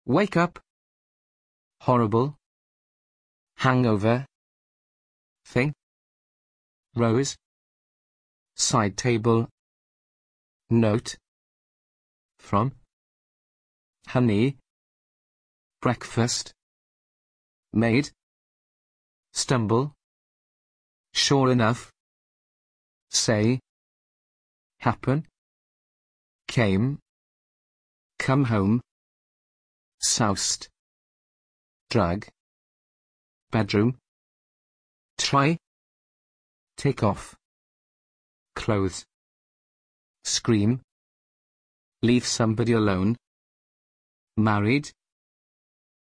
Wake up. Horrible. Hangover. Thing. Rose. Side table. Note. From. Honey. Breakfast. Made. Stumble. Sure enough. Say. Happen. Came. Come home. Soused. Drug. Bedroom. Try. Take off. Clothes. Scream. Leave somebody alone. Married.